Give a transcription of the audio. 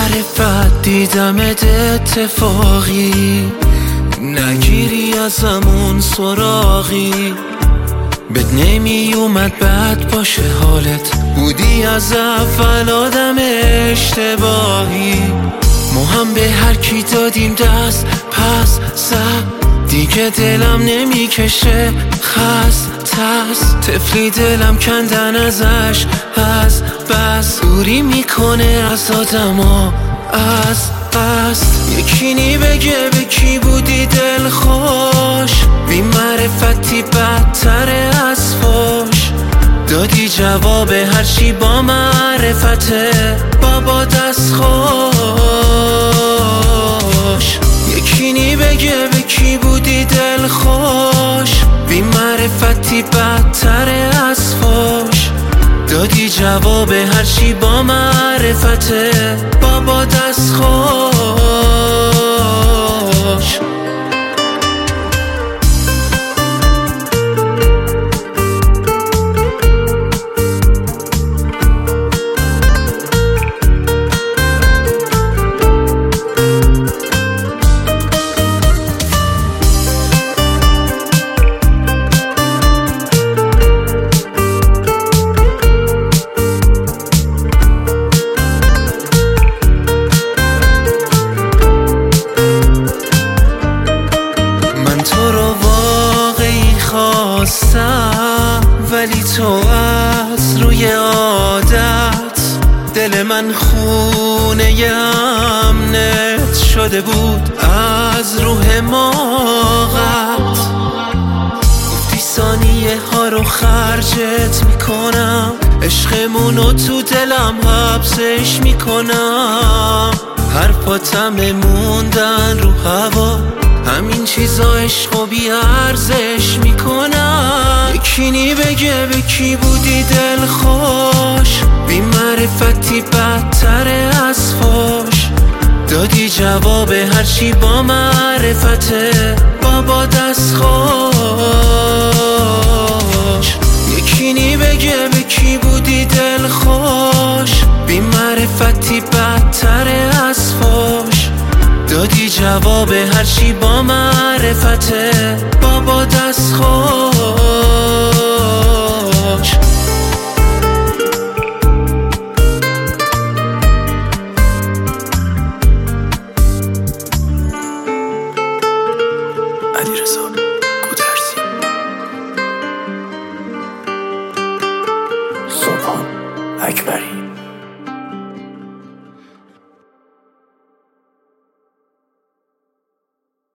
معرفت دیدمت اتفاقی، نگیری ازمون سراغی. بد نمی اومد بد باشه حالت، بودی از اول آدم اشتباهی. ما هم به هر کی دادیم دست پس سب، دیگه دلم نمیکشه خست. طفلی دلم کندن ازش از بس، دوری میکنه از آدما از قصد. یکی بگه به کی بودی دل خوش، بی معرفتی بدتره از فوش. دادی جواب هرچی با معرفته، بابا دست خوش. یکی بگه به کی بودی دل خوش، بی معرفتی بدتره از فوش. دادی جواب هرچی با معرفته، بابا دست خوش. ولی تو از روی عادت، دل من خونه امنت شده بود از روح حماقت. گفتی ثانیه ها رو خرجت میکنم، عشقمونو تو دلم حبسش میکنم. حرفاتم موندن رو هوا، همین چیزا عشقو بی ارزش میکنم. یکی بگه به کی بودی دل خوش، بی معرفتی بدتره از فوش. دادی جواب هرچی با معرفته، بابا دست خوش. یکی بگه به کی بودی دل خوش، بی معرفتی بدتره از فوش. دادی جواب هرچی با معرفته، بابا دست خوش. علیرضا گودرزی. سلطان اکبری.